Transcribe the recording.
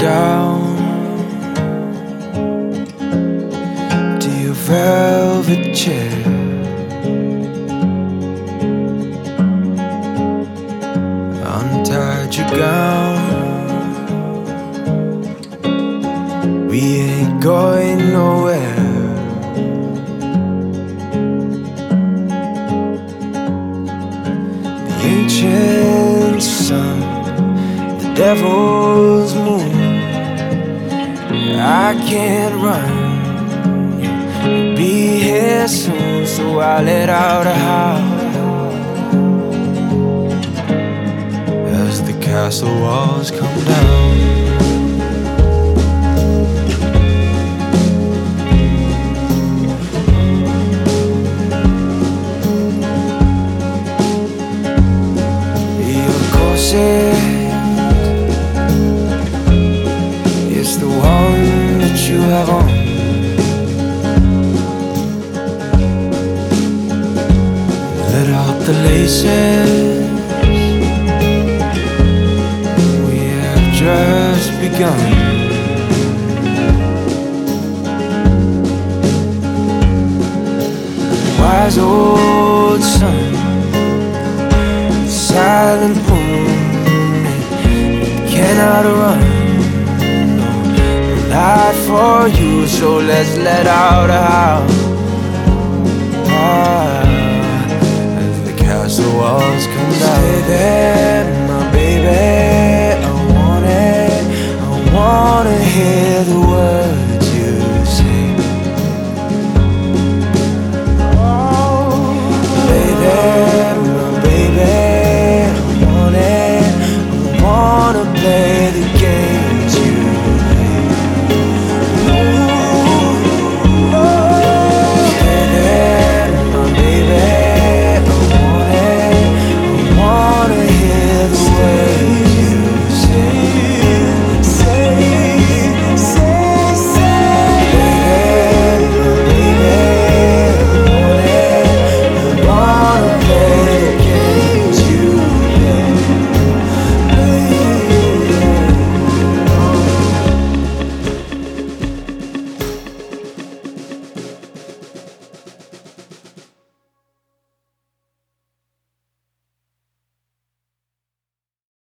down to your velvet chair. Untied your gown. We ain't going nowhere. The ancient sun, the devil's moon. I can't run, you'll be here soon, so I let out a howl as the castle walls come down. Your corset, it's the one that you have on. Let out the laces, we have just begun. Wise old sun, silent moon, it cannot run, no, not for you, so let's let out a howl as the castle walls come down. Stay there, my baby, I wanna hear the words you say. Stay there, my baby, I wanna play